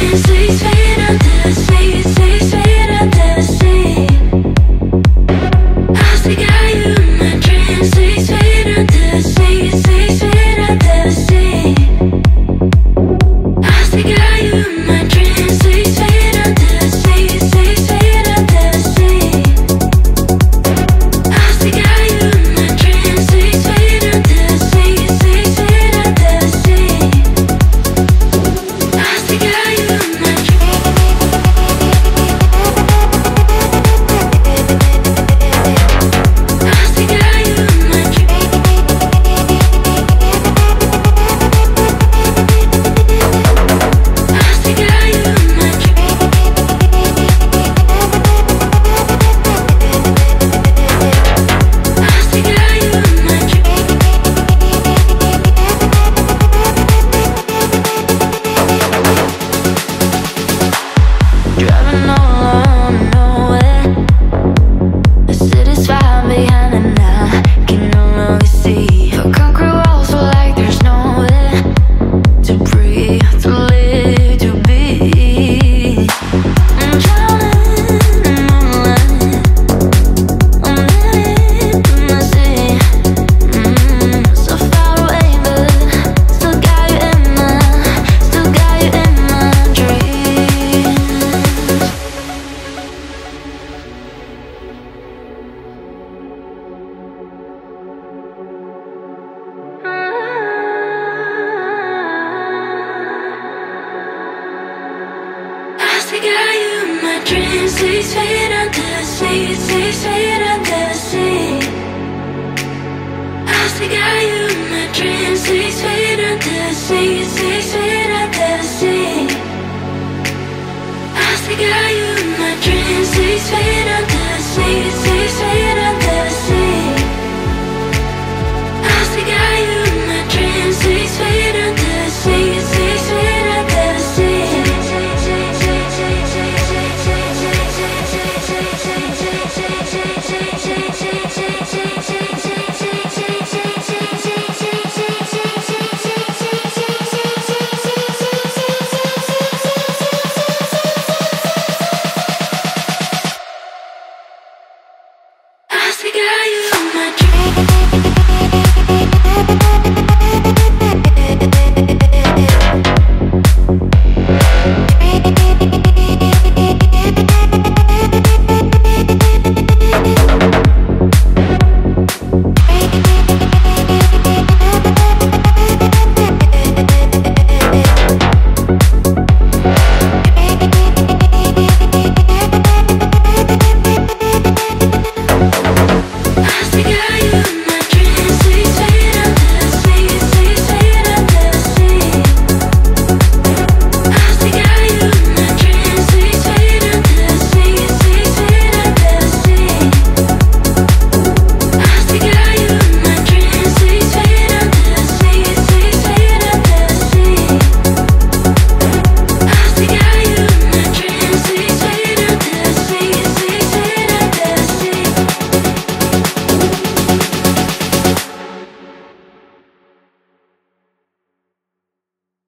Six feet under the sea, 6 feet under the sea. I still got you in my dreams. 6 feet under the sea, 6 feet under the sea. I still got you in my dreams. 6 feet under the sea, 6 feet under the sea.